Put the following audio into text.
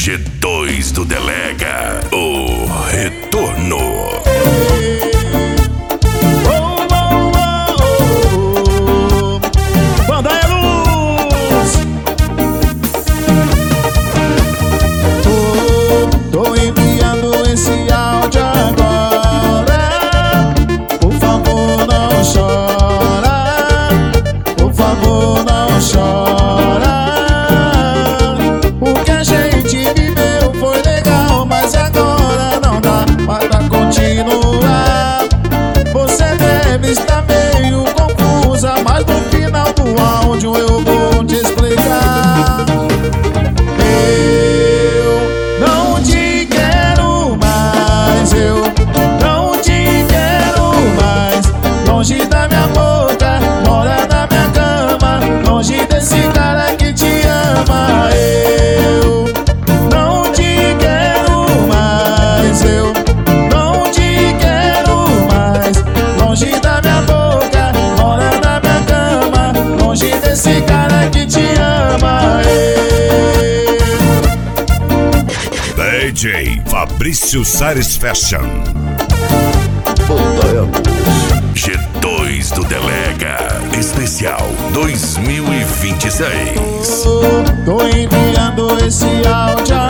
G2 do Delega, o retorno. Banda é luz. Tô enviando esse áudio agora. Por favor, não chora. Por favor, não chora. O que a gente viveu foi legal, mas agora não dá para continuar. Você deve estar meio confusa, mas no final do áudio eu vou te explicar. Eu não te quero mais, eu não te quero mais. Longe da minha boca, mora na minha cama, longe desse cara que te ama. Eu não te quero mais, eu não te quero mais. Longe da minha boca, mora na minha cama, longe desse cara que te ama. DJ Fabrício Sares Fashion. G2 do Delega, especial 2026. Tô enviando esse áudio